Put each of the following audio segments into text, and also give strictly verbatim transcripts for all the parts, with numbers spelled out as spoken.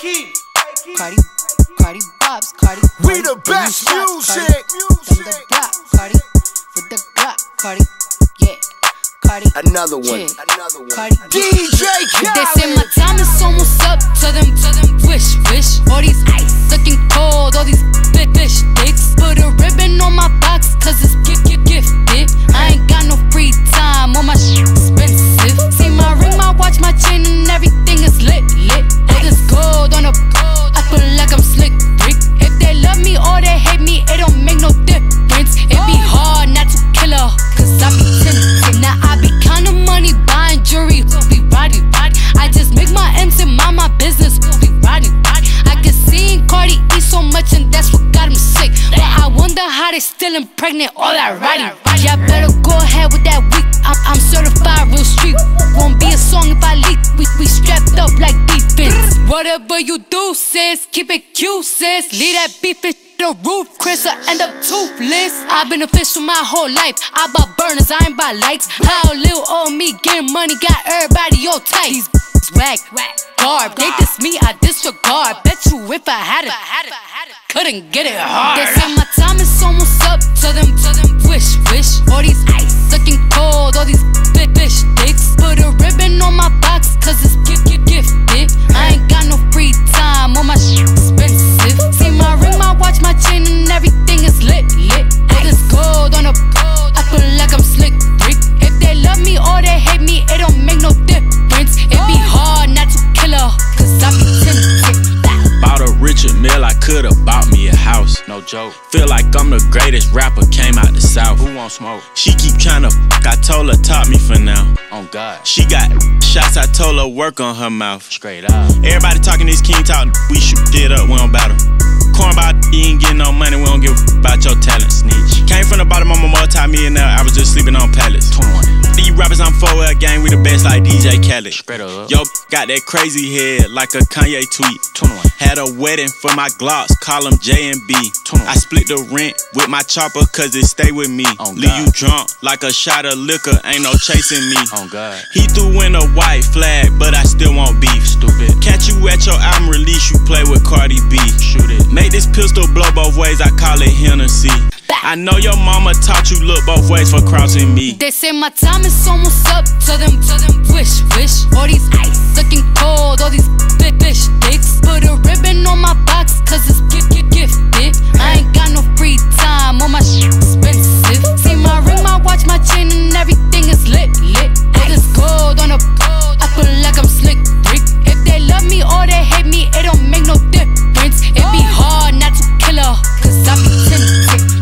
Cardi, Cardi Bobs, Cardi. We the best music. From the block, Cardi. With the Glock, Cardi. Yeah, Cardi. Another one. Yeah. Another one. Cardi. D J Khaled. They say my time is almost up. Tell them, tell them, wish, wish. All these ice looking cold. All these big fish dicks. Put a ribbon on my box, cause it's gift, gift, gifted. I ain't got no free time. All my shit expensive. See my ring, my watch, my chain, and everything is lit, lit. All this gold on a gold. I feel like I'm slick, Rick. If they love me or they hate me, it don't make no difference. It be hard not to kill her, cause I be tempted. Now I be counting money, buying jewelry, be body, body. I just make my M's and mind my business, be body, body. I can see Cardi eat so much and that's what got him sick. But I wonder how they still impregnate all that riding. Y'all better go ahead with that week. I'm, I'm certified real street. Won't be a song if I leak. We, we strapped up like defense. Whatever you do, sis, keep it cute, sis. Leave that beef in the roof, Chris will end up toothless. I've been official my whole life. I bought burners, I ain't buy lights. How little old me getting money got everybody all tight. These whack, garb, they diss me, I disregard. Bet you if I had it, couldn't get it hard. They say my time is almost up. Tell them, tell them, wish, wish. All these ice looking cold, all these big fish dicks. Put a ribbon on my box, cause it's gift, gift, gifted. I ain't got no free time, all my shit expensive. See my ring, my watch, my chain, and everything is lit, lit. All this gold on a gold. I feel like I'm slick, Rick. If they love me or they hate me, it don't make no difference. It be hard not to kill her, cause I be tempted. Bought a Richard Mille, I could've bought me a house. No joke. Feel like I'm the greatest rapper, came out the south. Who want smoke? She keep tryna f, I told her top me for now. On God. She got shots, I told her work on her mouth. Straight up. Everybody talking this king talk, we shoot it up, we don't battle. Corn about you ain't getting no money, we don't give a about your talent. Snitch. Came from the bottom, I'm a multi-millionaire, I was just sleeping on pallets. twenty-one. These rappers I'm four L gang, we the best like D J Khaled. Spread up. Yo, got that crazy head like a Kanye tweet. twenty-one. Had a wedding for my Glocks, call them J and B. twenty-one. I split the rent with my chopper cause it stay with me. Oh, leave you drunk like a shot of liquor, ain't no chasing me. Oh God. He threw in a white flag, but I still want beef. Stupid. Catch you at your album release, you play with Cardi B. Shoot it. Make this pistol blow both ways, I call it Hennessy. I know your mama taught you look both ways for crossing me. They say my time is almost up. Tell them, tell them, wish, wish. All these ice looking cold, all these big fish dicks. Put a ribbon on my box, cause it's gift, gift, gifted. I ain't got no free time, all my shit expensive. See my ring, my watch, my chain, and everything is lit, lit. All this gold on a gold. I feel like I'm slick, Rick. If they love me or they hate me, it don't make no difference. It be hard not to kill her, cause I be tempted.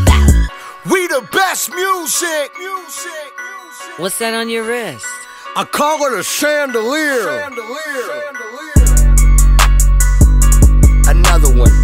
We the best music. What's that on your wrist? I call it a chandelier. Chandelier. Another one.